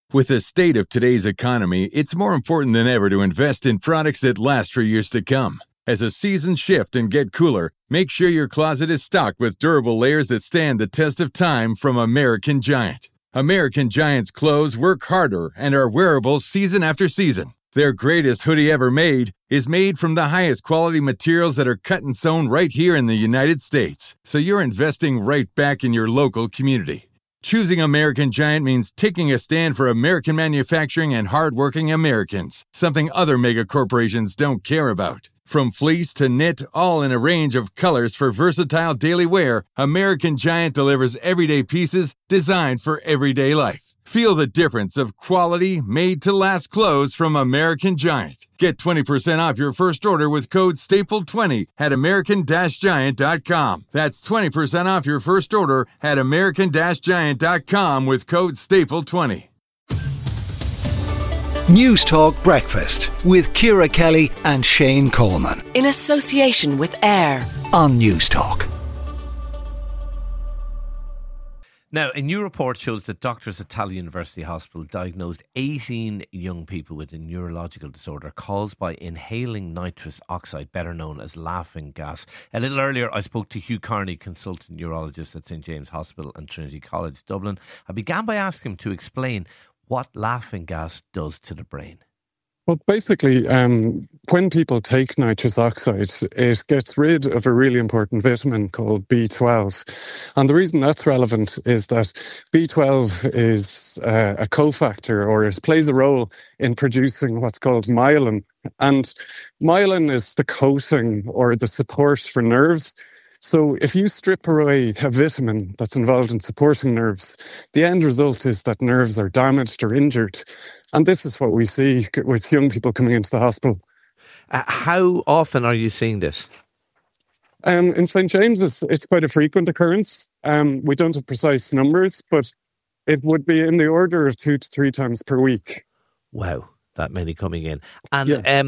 With the state of today's economy, it's more important than ever to invest in products that last for years to come. As the seasons shift and get cooler, make sure your closet is stocked with durable layers that stand the test of time from American Giant. American Giant's clothes work harder and are wearable season after season. Their greatest hoodie ever made is made from the highest quality materials that are cut and sewn right here in the United States. So you're investing right back in your local community. Choosing American Giant means taking a stand for American manufacturing and hardworking Americans, something other mega corporations don't care about. From fleece to knit, all in a range of colors for versatile daily wear, American Giant delivers everyday pieces designed for everyday life. Feel the difference of quality, made-to-last clothes from American Giant. Get 20% off your first order with code STAPLE20 at american-giant.com. That's 20% off your first order at american-giant.com with code STAPLE20. News Talk Breakfast with Ciara Kelly and Shane Coleman. In association with AIR on News Talk. Now, a new report shows that doctors at Tallaght University Hospital diagnosed 18 young people with a neurological disorder caused by inhaling nitrous oxide, better known as laughing gas. A little earlier, I spoke to Hugh Carney, consultant neurologist at St James Hospital and Trinity College, Dublin. I began by asking him to explain what laughing gas does to the brain. Well, basically, when people take nitrous oxide, it gets rid of a really important vitamin called B12. And the reason that's relevant is that B12 is a cofactor, or it plays a role in producing what's called myelin. And myelin is the coating or the support for nerves. So if you strip away a vitamin that's involved in supporting nerves, the end result is that nerves are damaged or injured. And this is what we see with young people coming into the hospital. How often are you seeing this? In St. James's, it's quite a frequent occurrence. We don't have precise numbers, but it would be in the order of 2 to 3 times per week. Wow, that many coming in. And yeah.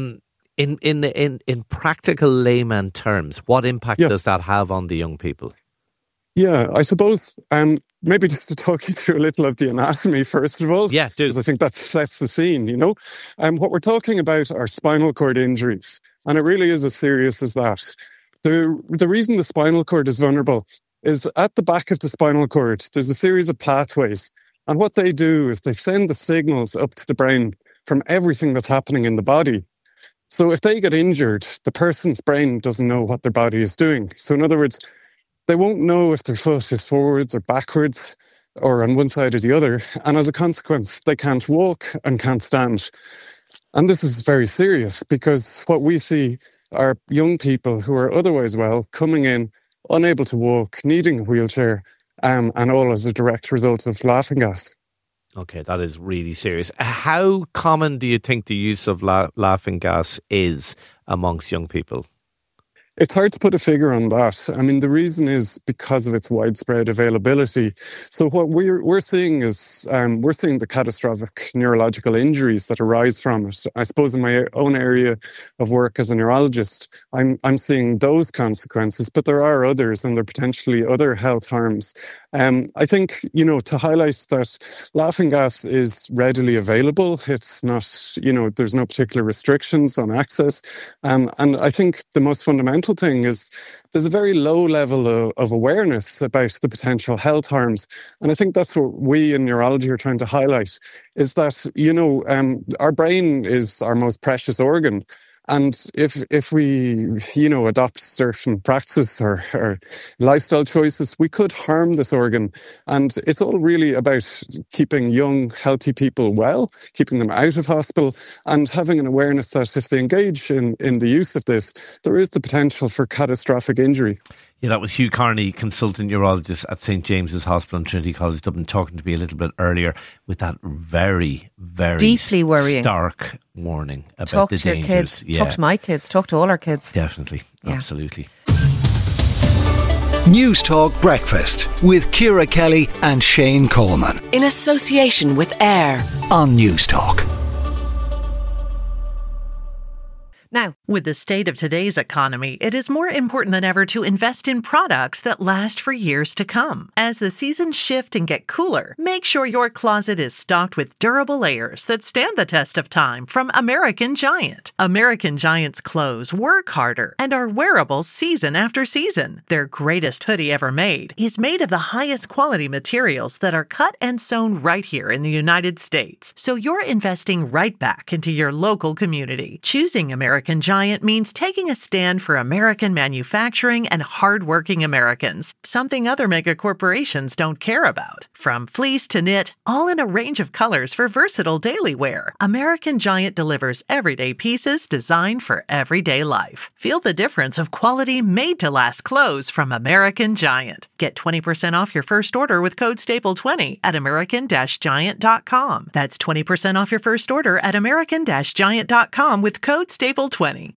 In practical layman terms, what impact does that have on the young people? Yeah, I suppose maybe just to talk you through a little of the anatomy first of all. Yeah, do. Because I think that sets the scene, you know. What we're talking about are spinal cord injuries, and it really is as serious as that. The reason the spinal cord is vulnerable is at the back of the spinal cord, there's a series of pathways, and what they do is they send the signals up to the brain from everything that's happening in the body. So if they get injured, the person's brain doesn't know what their body is doing. So in other words, they won't know if their foot is forwards or backwards or on one side or the other. And as a consequence, they can't walk and can't stand. And this is very serious because what we see are young people who are otherwise well coming in, unable to walk, needing a wheelchair, and all as a direct result of laughing gas. Okay, that is really serious. How common do you think the use of laughing gas is amongst young people? It's hard to put a figure on that. I mean, the reason is because of its widespread availability. So what we're seeing is we're seeing the catastrophic neurological injuries that arise from it. I suppose in my own area of work as a neurologist, I'm seeing those consequences, but there are others, and there are potentially other health harms. I think, you know, to highlight that laughing gas is readily available. It's not, you know, there's no particular restrictions on access. And I think the most fundamental thing is there's a very low level of awareness about the potential health harms. And I think that's what we in neurology are trying to highlight, is that, you know, our brain is our most precious organ. And if we, you know, adopt certain practices or lifestyle choices, we could harm this organ. And it's all really about keeping young, healthy people well, keeping them out of hospital, and having an awareness that if they engage in the use of this, there is the potential for catastrophic injury. Yeah, that was Hugh Carney, consultant neurologist at St James's Hospital and Trinity College Dublin, talking to me a little bit earlier with that very, very deeply worrying, stark warning about talk the to dangers. Your kids. Yeah. Talk to my kids. Talk to all our kids. Definitely, absolutely. News Talk Breakfast with Ciara Kelly and Shane Coleman. In association with AIR on News Talk. Now, with the state of today's economy, it is more important than ever to invest in products that last for years to come. As the seasons shift and get cooler, make sure your closet is stocked with durable layers that stand the test of time from American Giant. American Giant's clothes work harder and are wearable season after season. Their greatest hoodie ever made is made of the highest quality materials that are cut and sewn right here in the United States. So you're investing right back into your local community. Choosing American Giant means taking a stand for American manufacturing and hardworking Americans, something other mega corporations don't care about. From fleece to knit, all in a range of colors for versatile daily wear, American Giant delivers everyday pieces designed for everyday life. Feel the difference of quality made-to-last clothes from American Giant. Get 20% off your first order with code STAPLE20 at american-giant.com. That's 20% off your first order at american-giant.com with code STAPLE20.